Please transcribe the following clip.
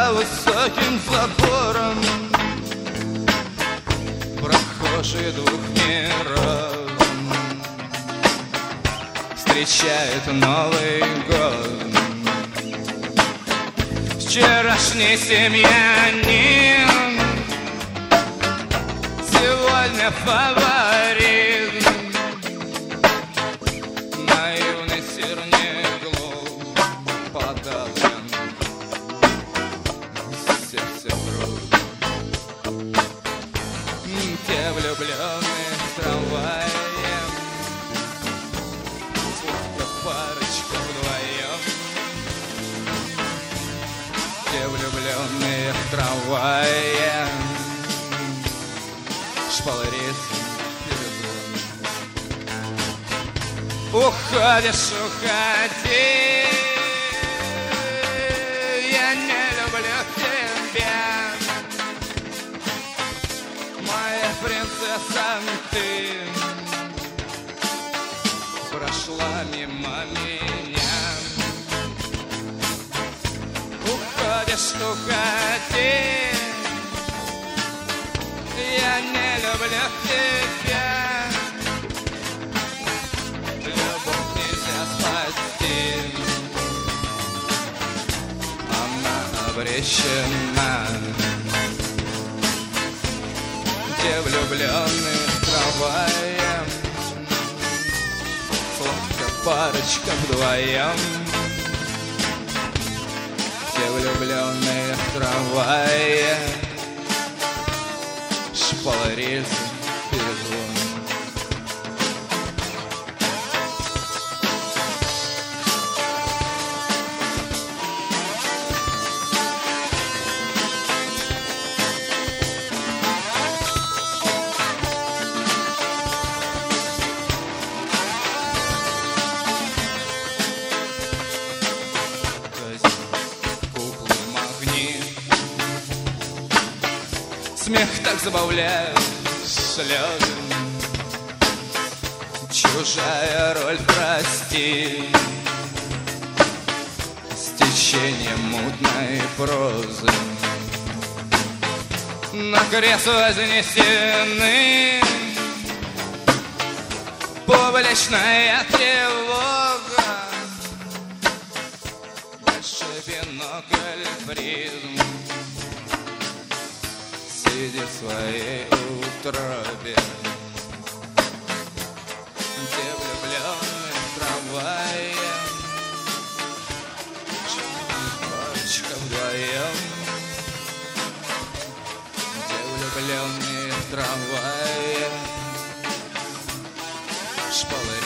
за высоким забором прохожие двух миров встречают Новый год. Вчерашний семьянин сегодня фаворит. Наивный сирнеглов подавлен, сердце грудь. Те влюбленные в трамвае, сладкая парочка вдвоем. Те влюбленные в трамвае, шпалерит перед вами. Уходишь, уходи, я не люблю тебя, моя принцесса, ты прошла мимо меня. Уходишь, уходи, я не люблю тебя. Любовь нельзя спасти, она обречена. Те влюбленные в трамвае, сладкая парочка вдвоем. Те влюбленные в трамвае, шпалерится перезвон. Смех так забавляет слезы, чужая роль, прости, стечение мутной прозы. На крест вознесены, публичная тревога, большой бинокль призм. Сиди в своей утробе, где влюбленные в трамвае, парочка вдвоем, где влюбленные в трамвае, шпалы